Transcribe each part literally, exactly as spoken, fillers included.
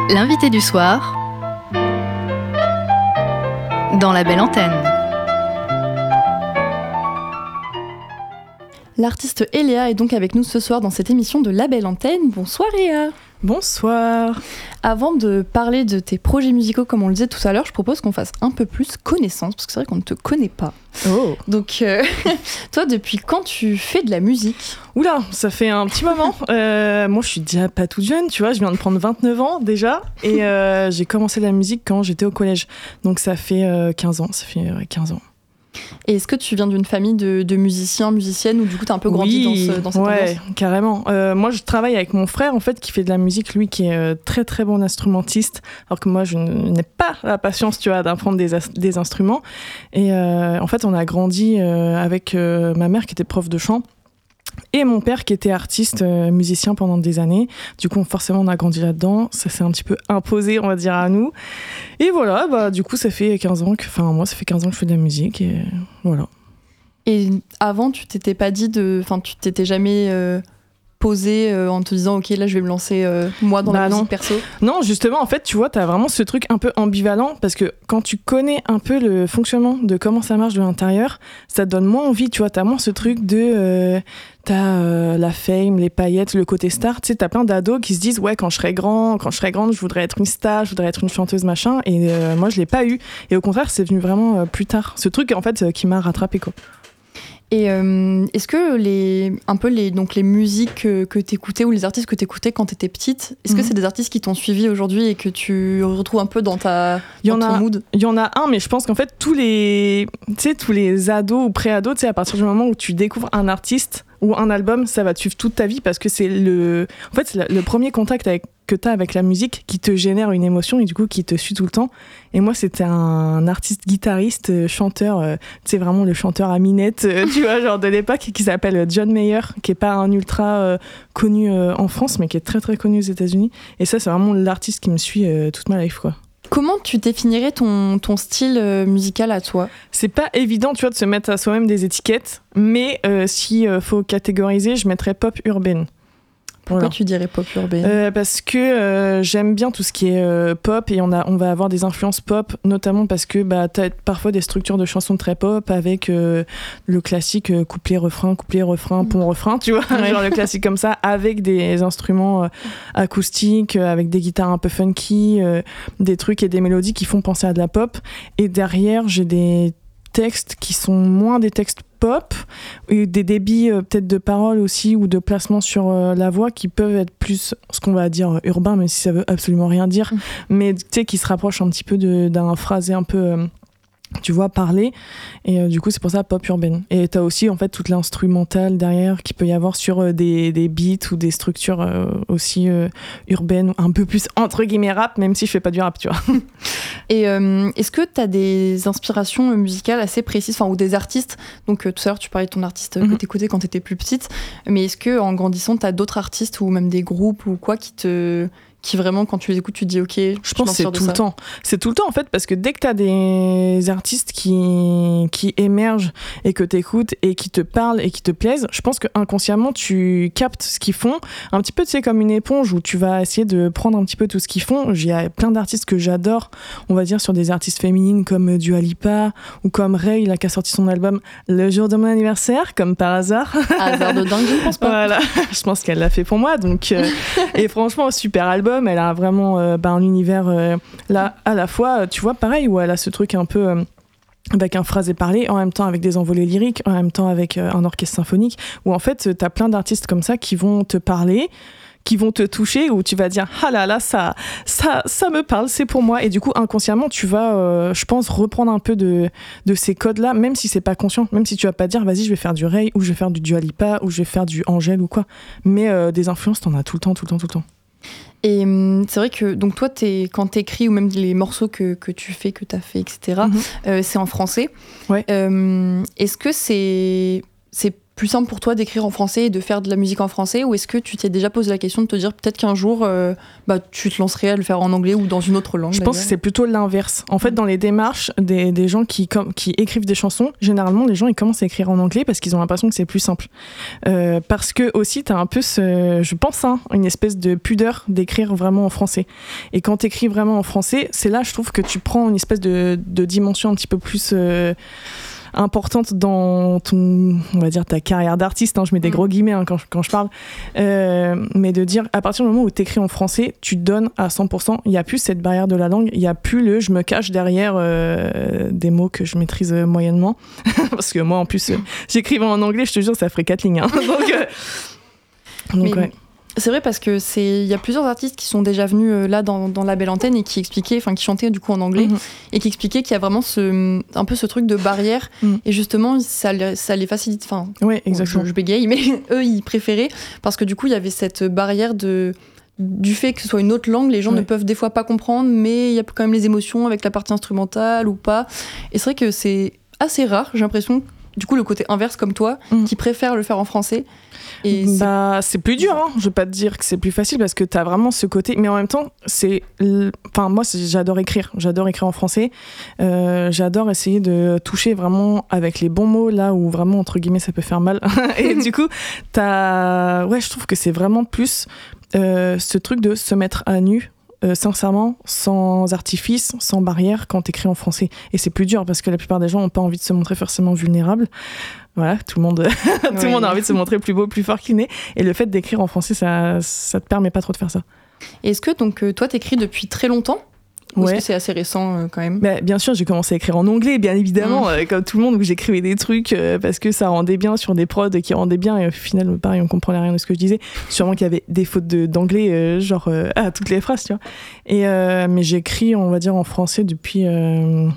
L'invité du soir dans la belle antenne. L'artiste Eléa est donc avec nous ce soir dans cette émission de La Belle Antenne. Bonsoir Eléa. Bonsoir. Avant de parler de tes projets musicaux, comme on le disait tout à l'heure, je propose qu'on fasse un peu plus connaissance, parce que c'est vrai qu'on ne te connaît pas. Oh. Donc, euh, toi, depuis quand tu fais de la musique ? Oula, ça fait un petit moment. Euh, moi, je suis déjà pas toute jeune, tu vois. Je viens de prendre vingt-neuf ans déjà. Et euh, j'ai commencé la musique quand j'étais au collège. Donc, ça fait euh, quinze ans. Ça fait euh, quinze ans. Et est-ce que tu viens d'une famille de, de musiciens, musiciennes, ou du coup t'as un peu grandi oui, dans, ce, dans cette ouais, ambiance ? carrément. Euh, moi, je travaille avec mon frère, en fait, qui fait de la musique, lui, qui est euh, très, très bon instrumentiste, alors que moi, je n'ai pas la patience, tu vois, d'apprendre des, as- des instruments. Et euh, en fait, on a grandi euh, avec euh, ma mère, qui était prof de chant, et mon père qui était artiste, euh, musicien pendant des années. Du coup, forcément, on a grandi là-dedans. Ça s'est un petit peu imposé, on va dire, à nous. Et voilà, bah, du coup, ça fait quinze ans que... Enfin, moi, ça fait quinze ans que je fais de la musique et voilà. Et avant, tu t'étais pas dit de... Enfin, tu t'étais jamais euh, posé euh, en te disant « Ok, là, je vais me lancer, euh, moi, dans bah la non. musique perso ». Non, justement, en fait, tu vois, t'as vraiment ce truc un peu ambivalent parce que quand tu connais un peu le fonctionnement de comment ça marche de l'intérieur, ça te donne moins envie, tu vois. T'as moins ce truc de... Euh, t'as euh, la fame, les paillettes, le côté star. Tu sais, t'as plein d'ados qui se disent « Ouais, quand je serai grand, quand je serai grande, je voudrais être une star, je voudrais être une chanteuse, machin. » Et euh, moi, je l'ai pas eu. Et au contraire, c'est venu vraiment euh, plus tard. Ce truc, en fait, euh, qui m'a rattrapé, quoi. Et euh, est-ce que les, un peu les, donc les musiques que, que t'écoutais ou les artistes que t'écoutais quand t'étais petite, est-ce Mhm. que c'est des artistes qui t'ont suivi aujourd'hui et que tu retrouves un peu dans, ta, Il y dans en ton a, mood ? il y en a un, mais je pense qu'en fait, tous les, tu sais, tous les ados ou pré-ados, tu sais, à partir du moment où tu découvres un artiste ou un album, ça va te suivre toute ta vie parce que c'est le, en fait, c'est le premier contact avec, que tu as avec la musique qui te génère une émotion et du coup qui te suit tout le temps. Et moi, c'était un artiste guitariste, euh, chanteur, euh, tu sais, vraiment le chanteur à minette, euh, tu vois, genre de l'époque, qui s'appelle John Mayer, qui est pas un ultra euh, connu euh, en France, mais qui est très très connu aux États-Unis. Et ça, c'est vraiment l'artiste qui me suit euh, toute ma life, quoi. Comment tu définirais ton, ton style euh, musical à toi ? C'est pas évident, tu vois, de se mettre à soi-même des étiquettes, mais euh, si euh, faut catégoriser, je mettrais pop urbaine. Pourquoi Voilà. tu dirais pop urbaine ? Euh, parce que euh, j'aime bien tout ce qui est euh, pop et on, a, on va avoir des influences pop, notamment parce que bah, t'as parfois des structures de chansons très pop avec euh, le classique euh, couplet-refrain, couplet-refrain, pont-refrain, tu vois, Ouais. genre le classique comme ça, avec des instruments euh, acoustiques, euh, avec des guitares un peu funky, euh, des trucs et des mélodies qui font penser à de la pop. Et derrière, j'ai des textes qui sont moins des textes pop, et des débits euh, peut-être de paroles aussi ou de placement sur euh, la voix qui peuvent être plus ce qu'on va dire euh, urbain, même si ça veut absolument rien dire, Mm. mais tu sais, qui se rapproche un petit peu de, d'un phrasé un peu euh, tu vois, parler, et euh, du coup c'est pour ça pop urbaine. Et t'as aussi en fait toute l'instrumentale derrière qui peut y avoir sur euh, des, des beats ou des structures euh, aussi euh, urbaines, un peu plus entre guillemets rap, même si je fais pas du rap, tu vois. Et euh, est-ce que tu as des inspirations musicales assez précises, enfin, ou des artistes ? Donc euh, tout à l'heure tu parlais de ton artiste Mhm. que t'écoutais quand t'étais plus petite, mais est-ce que en grandissant t'as d'autres artistes ou même des groupes ou quoi qui te, qui vraiment quand tu les écoutes tu te dis ok, je, Je pense que c'est m'inspire de tout ça. le temps. C'est tout le temps en fait, parce que dès que t'as des artistes qui, qui émergent et que t'écoutes et qui te parlent et qui te plaisent, je pense que inconsciemment tu captes ce qu'ils font. Un petit peu, tu sais, comme une éponge où tu vas essayer de prendre un petit peu tout ce qu'ils font. J'ai plein d'artistes que j'adore, on va dire sur des artistes féminines comme Dua Lipa ou comme Ray, là, qui a sorti son album le jour de mon anniversaire, comme par hasard. Hasard de dingue, je ne pense pas. Voilà, je pense qu'elle l'a fait pour moi. Donc, euh, et franchement, super album. Elle a vraiment euh, bah, un univers euh, là à la fois, tu vois, pareil, où elle a ce truc un peu euh, avec un phrasé parlé, en même temps avec des envolées lyriques, en même temps avec euh, un orchestre symphonique, où en fait, t'as plein d'artistes comme ça qui vont te parler, qui vont te toucher, où tu vas dire ah là là, ça, ça, ça me parle, c'est pour moi. Et du coup, inconsciemment, tu vas, euh, je pense, reprendre un peu de, de ces codes-là, même si c'est pas conscient, même si tu vas pas dire vas-y, je vais faire du Ray, ou je vais faire du Dua Lipa, ou je vais faire du Angèle ou quoi. Mais euh, des influences, t'en as tout le temps, tout le temps, tout le temps. Et hum, c'est vrai que donc toi, t'es, quand t'écris ou même les morceaux que, que tu fais, que t'as fait, et cetera, Mm-hmm. euh, c'est en français. Ouais. Euh, est-ce que c'est, c'est plus simple pour toi d'écrire en français et de faire de la musique en français, ou est-ce que tu t'es déjà posé la question de te dire peut-être qu'un jour euh, bah, tu te lancerais à le faire en anglais ou dans une autre langue? Je pense que c'est plutôt l'inverse. En fait, dans les démarches des, des gens qui, com- qui écrivent des chansons, généralement les gens ils commencent à écrire en anglais parce qu'ils ont l'impression que c'est plus simple. Euh, parce que aussi t'as un peu ce, je pense, hein, une espèce de pudeur d'écrire vraiment en français. Et quand t'écris vraiment en français, c'est là je trouve que tu prends une espèce de, de dimension un petit peu plus euh, importante dans ton, on va dire ta carrière d'artiste, hein, je mets des gros guillemets hein, quand, je, quand je parle, euh, mais de dire à partir du moment où tu écris en français, tu donnes à cent pour cent, il n'y a plus cette barrière de la langue, il n'y a plus le je me cache derrière euh, des mots que je maîtrise euh, moyennement, parce que moi en plus euh, j'écrivais en anglais, je te jure ça ferait quatre lignes, hein. donc, euh, donc mais, ouais. C'est vrai parce que c'est il y a plusieurs artistes qui sont déjà venus euh, là dans, dans la belle antenne et qui expliquaient, enfin qui chantaient du coup en anglais Mm-hmm. et qui expliquaient qu'il y a vraiment ce un peu ce truc de barrière Mm. et justement ça ça les facilite. Enfin, Ouais, exactement. je, je bégaye, mais eux ils préféraient parce que du coup il y avait cette barrière de du fait que ce soit une autre langue, les gens Ouais. ne peuvent des fois pas comprendre, mais il y a quand même les émotions avec la partie instrumentale ou pas. Et c'est vrai que c'est assez rare, j'ai l'impression. Du coup, le côté inverse comme toi, Mm. qui préfère le faire en français. Et c'est- bah, c'est plus dur, hein. Je vais pas te dire que c'est plus facile parce que t'as vraiment ce côté, mais en même temps, c'est, l- enfin moi, c'est- j'adore écrire, j'adore écrire en français, euh, j'adore essayer de toucher vraiment avec les bons mots là où vraiment entre guillemets ça peut faire mal. Et du coup, t'as, ouais, je trouve que c'est vraiment plus euh, ce truc de se mettre à nu. Euh, sincèrement, sans artifice, sans barrière, quand t'écris en français. Et c'est plus dur parce que la plupart des gens n'ont pas envie de se montrer forcément vulnérables. Voilà, tout le monde, tout le Oui. monde a envie de se montrer plus beau, plus fort qu'il n'est. Et le fait d'écrire en français, ça, ça te permet pas trop de faire ça. Et est-ce que donc euh, toi t'écris depuis très longtemps ou Ouais. est-ce que c'est assez récent euh, quand même? Bah, bien sûr, j'ai commencé à écrire en anglais, bien évidemment, Mm. euh, comme tout le monde, où j'écrivais des trucs euh, parce que ça rendait bien sur des prods qui rendaient bien. Et au final, pareil, on comprenait rien de ce que je disais. Sûrement qu'il y avait des fautes de, d'anglais, euh, genre euh, à toutes les phrases, tu vois. Et, euh, mais j'écris, on va dire, en français depuis euh,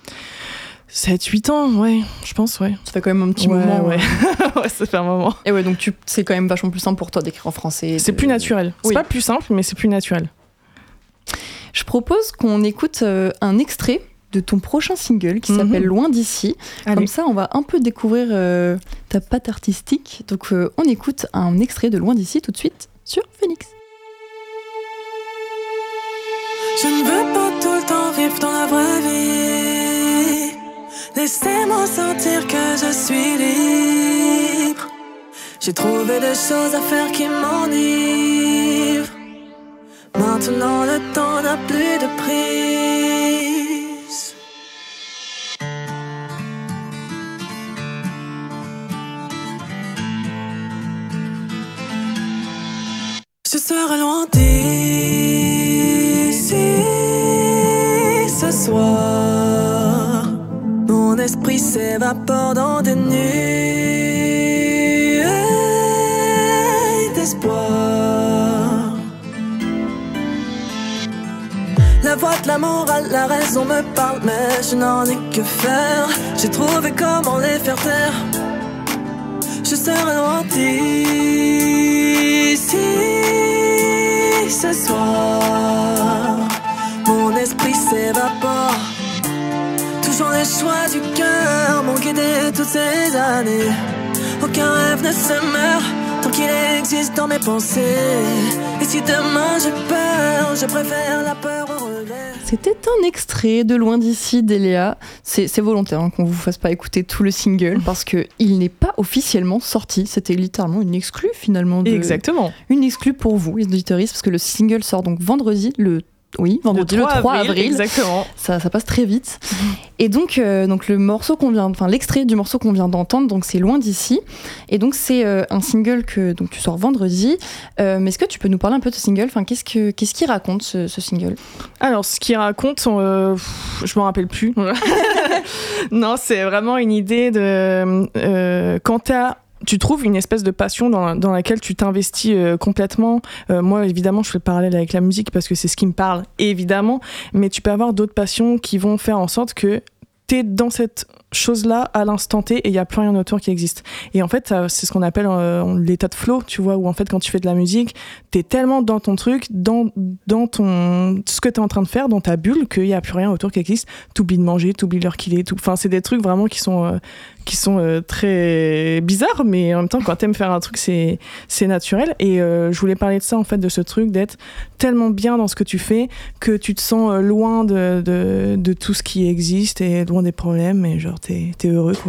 sept huit ans, ouais, je pense, ouais. Ça fait quand même un petit Ouais, moment. ouais. euh. Ouais, ça fait un moment. Et ouais, donc tu, c'est quand même vachement plus simple pour toi d'écrire en français. et C'est de- plus naturel. C'est Oui. pas plus simple, mais c'est plus naturel. Je propose qu'on écoute euh, un extrait de ton prochain single qui Mhm. s'appelle Loin d'ici. Allez. Comme ça, on va un peu découvrir euh, ta patte artistique. Donc, euh, on écoute un extrait de Loin d'ici tout de suite sur Phoenix. Je ne veux pas tout le temps vivre dans la vraie vie. Laissez-moi sentir que je suis libre. J'ai trouvé des choses à faire qui m'enivrent. Maintenant le temps n'a plus de prise. Je serai loin d'ici ce soir. Mon esprit s'évapore dans des nuées d'espoir. La voix de la morale, la raison me parle, mais je n'en ai que faire. J'ai trouvé comment les faire taire. Je serai loin d'ici ce soir. Mon esprit s'évapore. Toujours les choix du cœur m'ont guidé toutes ces années. Aucun rêve ne se meurt tant qu'il existe dans mes pensées. Et si demain j'ai peur, je préfère la peur au regret. C'était un extrait de Loin d'ici d'Eléa. C'est, c'est volontaire hein, qu'on vous fasse pas écouter tout le single parce que il n'est pas officiellement sorti. C'était littéralement une exclue finalement. De... Exactement. Une exclue pour vous, les auditeuristes, parce que le single sort donc vendredi, le oui, vendredi le trois avril. Exactement. Ça, ça passe très vite. Et donc, euh, donc le morceau qu'on vient, enfin l'extrait du morceau qu'on vient d'entendre, donc c'est Loin d'ici. Et donc c'est euh, un single que donc tu sors vendredi. Euh, mais est-ce que tu peux nous parler un peu de ce single? Enfin, qu'est-ce que qu'est-ce qu'il raconte ce, ce single? Alors, ce qu'il raconte, euh, pff, je me rappelle plus. Non, c'est vraiment une idée de euh, quand t'as tu trouves une espèce de passion dans, dans laquelle tu t'investis euh, complètement. Euh, moi, évidemment, je fais le parallèle avec la musique parce que c'est ce qui me parle, évidemment. Mais tu peux avoir d'autres passions qui vont faire en sorte que t'es dans cette chose-là à l'instant T et il n'y a plus rien autour qui existe. Et en fait, c'est ce qu'on appelle euh, l'état de flow, tu vois, où en fait, quand tu fais de la musique, t'es tellement dans ton truc, dans, dans ton, ce que t'es en train de faire, dans ta bulle, qu'il n'y a plus rien autour qui existe. T'oublies de manger, t'oublies l'heure qu'il est, tout. Enfin, c'est des trucs vraiment qui sont, euh, qui sont euh, très bizarres, mais en même temps, quand t'aimes faire un truc, c'est, c'est naturel. Et euh, je voulais parler de ça, en fait, de ce truc d'être tellement bien dans ce que tu fais que tu te sens euh, loin de, de, de tout ce qui existe et loin des problèmes, et genre, t'es, t'es heureux, quoi.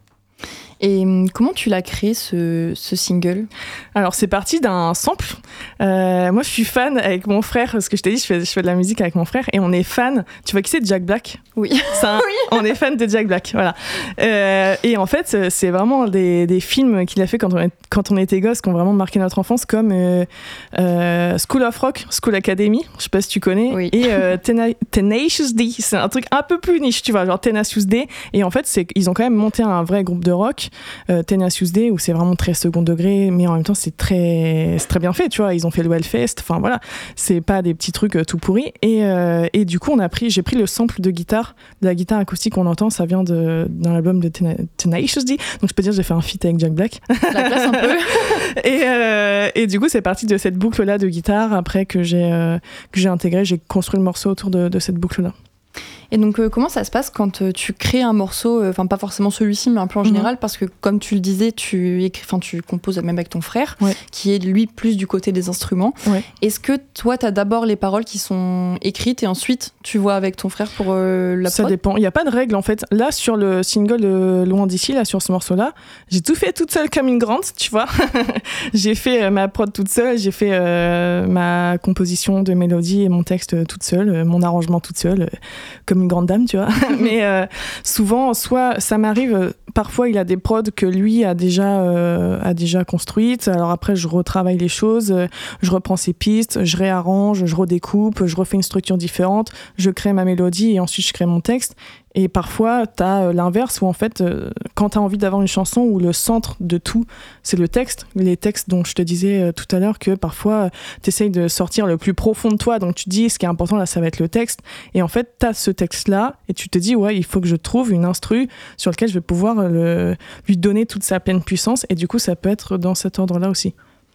Et comment tu l'as créé, ce, ce single ? Alors, c'est parti d'un sample. Euh, moi, je suis fan avec mon frère, parce que je t'ai dit, je fais, je fais de la musique avec mon frère, et on est fan. Tu vois qui c'est, Jack Black ? Oui. C'est un, oui. On est fan de Jack Black, voilà. Euh, et en fait, c'est vraiment des, des films qu'il a fait quand on, est, quand on était gosse, qui ont vraiment marqué notre enfance, comme euh, euh, School of Rock, School Academy, je sais pas si tu connais, oui. et euh, Tena- Tenacious D. C'est un truc un peu plus niche, tu vois, genre Tenacious D. Et en fait, c'est, ils ont quand même monté un vrai groupe de rock. Euh, Tenacious D, où c'est vraiment très second degré, mais en même temps c'est très, c'est très bien fait, tu vois, ils ont fait le Hellfest, enfin voilà, c'est pas des petits trucs euh, tout pourris, et, euh, et du coup on a pris, j'ai pris le sample de guitare, de la guitare acoustique qu'on entend, ça vient de, d'un album de Tena- Tenacious D, donc je peux dire j'ai fait un feat avec Jack Black. La place un peu. et, euh, et du coup c'est parti de cette boucle là de guitare, après que j'ai, euh, que j'ai intégré, j'ai construit le morceau autour de, de cette boucle là. Et donc, euh, comment ça se passe quand euh, tu crées un morceau, enfin, euh, pas forcément celui-ci, mais un peu en général, mmh. parce que, comme tu le disais, tu, écris, tu composes même avec ton frère, ouais. qui est, lui, plus du côté des instruments. Ouais. Est-ce que toi, tu as d'abord les paroles qui sont écrites et ensuite, tu vois avec ton frère pour euh, la Ça prod ? dépend. Il n'y a pas de règle, en fait. Là, sur le single de Loin d'ici, là, sur ce morceau-là, j'ai tout fait toute seule comme une grande, tu vois. J'ai fait euh, ma prod toute seule, j'ai fait euh, ma composition de mélodie et mon texte euh, toute seule, euh, mon arrangement toute seule, euh, comme une grande dame, tu vois. Mais euh, souvent, soit ça m'arrive, euh, parfois il a des prods que lui a déjà, euh, a déjà construites. Alors après, je retravaille les choses, euh, je reprends ses pistes, je réarrange, je redécoupe, je refais une structure différente, je crée ma mélodie et ensuite je crée mon texte. Et parfois, t'as euh, l'inverse où en fait, euh, quand t'as envie d'avoir une chanson où le centre de tout, c'est le texte, les textes dont je te disais euh, tout à l'heure que parfois, euh, t'essayes de sortir le plus profond de toi, donc tu te dis, ce qui est important là, ça va être le texte. Et en fait, t'as ce texte-là et tu te dis, ouais, il faut que je trouve une instru sur laquelle je vais pouvoir euh, le, lui donner toute sa pleine puissance. Et du coup, ça peut être dans cet ordre-là aussi.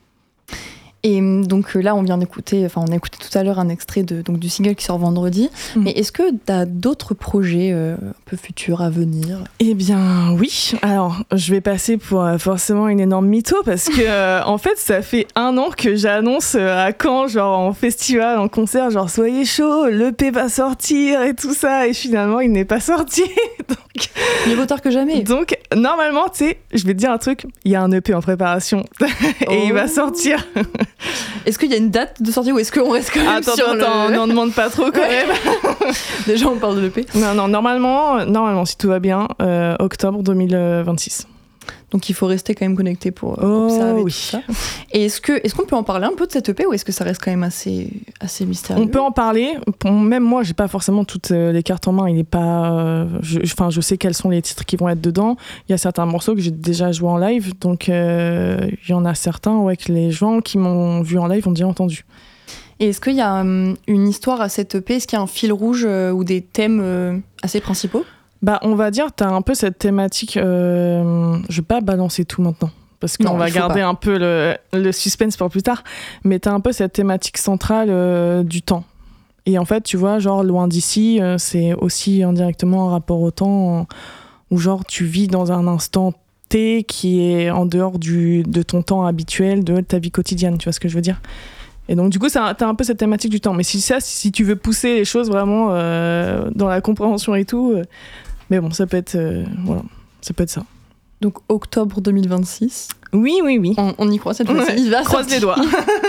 Et donc là, on vient d'écouter, enfin, on a écouté tout à l'heure un extrait de, donc, du single qui sort vendredi. Mmh. Mais est-ce que tu as d'autres projets euh, un peu futurs à venir ? Eh bien, oui. Alors, je vais passer pour euh, forcément une énorme mytho parce que, euh, en fait, ça fait un an que j'annonce euh, à Caen, genre en festival, en concert, genre soyez chaud, l'E P va sortir et tout ça. Et finalement, il n'est pas sorti. donc, mieux vaut tard que jamais. Donc, normalement, tu sais, je vais te dire un truc, il y a un E P en préparation et oh. il va sortir. Est-ce qu'il y a une date de sortie ou est-ce qu'on reste quand même attends, sur attends, le... on n'en demande pas trop quand même. Déjà, on parle de l'E P. Non, non, normalement, normalement si tout va bien, euh, octobre deux mille vingt-six. Donc il faut rester quand même connecté pour oh, observer oui. tout ça. Et est-ce, que, est-ce qu'on peut en parler un peu de cette E P ou est-ce que ça reste quand même assez, assez mystérieux ? On peut en parler. Même moi, j'ai pas forcément toutes les cartes en main. Il est pas. Euh, je, enfin, je sais quels sont les titres qui vont être dedans. Il y a certains morceaux que j'ai déjà joués en live, donc euh, il y en a certains ouais, que les gens qui m'ont vu en live ont déjà entendu. Et est-ce qu'il y a um, une histoire à cette E P ? Est-ce qu'il y a un fil rouge euh, ou des thèmes euh, assez principaux ? Bah, on va dire, t'as un peu cette thématique. Euh, je vais pas balancer tout maintenant, parce qu'on non, va garder pas. un peu le, le suspense pour plus tard. Mais t'as un peu cette thématique centrale euh, du temps. Et en fait, tu vois, genre, Loin d'ici, euh, c'est aussi indirectement un rapport au temps où, genre, tu vis dans un instant T qui est en dehors du, de ton temps habituel, de ta vie quotidienne. Tu vois ce que je veux dire ? Et donc, du coup, ça, t'as un peu cette thématique du temps. Mais si, ça, si tu veux pousser les choses vraiment euh, dans la compréhension et tout. Euh, mais bon, ça peut être, euh, voilà, ça peut être ça. Donc, octobre deux mille vingt-six. Oui, oui, oui. On, on y croit cette fois-ci. Ouais. Il va Croise sortir. les doigts.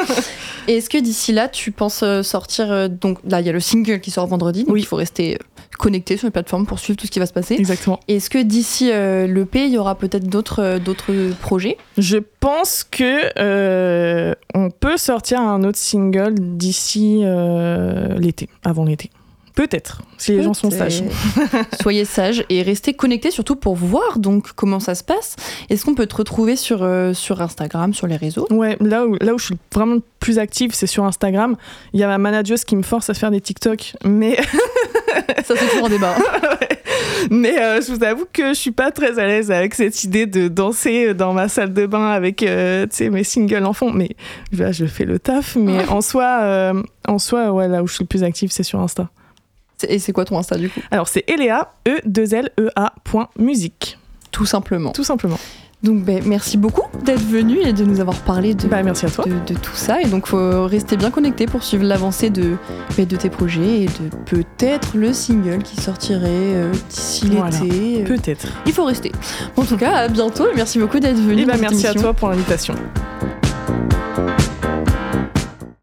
Et est-ce que d'ici là, tu penses sortir... Euh, donc là, il y a le single qui sort vendredi. Donc, oui. il faut rester connecté sur les plateformes pour suivre tout ce qui va se passer. Exactement. Et est-ce que d'ici euh, l'E P, il y aura peut-être d'autres, euh, d'autres projets ? Je pense que euh, on peut sortir un autre single d'ici euh, l'été, avant l'été. Peut-être, si les Peut-être. gens sont sages. Soyez sages et restez connectés surtout pour voir donc comment ça se passe. Est-ce qu'on peut te retrouver sur, euh, sur Instagram, sur les réseaux ? Ouais, là où, là où je suis vraiment plus active, c'est sur Instagram. Il y a ma manageuse qui me force à faire des TikTok, mais... ça c'est toujours un débat. ouais. Mais euh, je vous avoue que je suis pas très à l'aise avec cette idée de danser dans ma salle de bain avec euh, tu sais, mes singles en fond. Mais là, je fais le taf. Mais en soi, euh, en soi ouais, là où je suis le plus active, c'est sur Insta. Et c'est quoi ton Insta du coup ? Alors, c'est Eléa, E deux L E A point musique. Tout simplement. Tout simplement. Donc ben, merci beaucoup d'être venu et de nous avoir parlé de, bah, merci à toi. de, de tout ça. Et donc faut rester bien connecté pour suivre l'avancée de, ben, de tes projets et de peut-être le single qui sortirait euh, d'ici voilà. l'été. Peut-être. Il faut rester. En tout cas, à bientôt et merci beaucoup d'être venu. Et bah, dans cette merci émission. à toi pour l'invitation.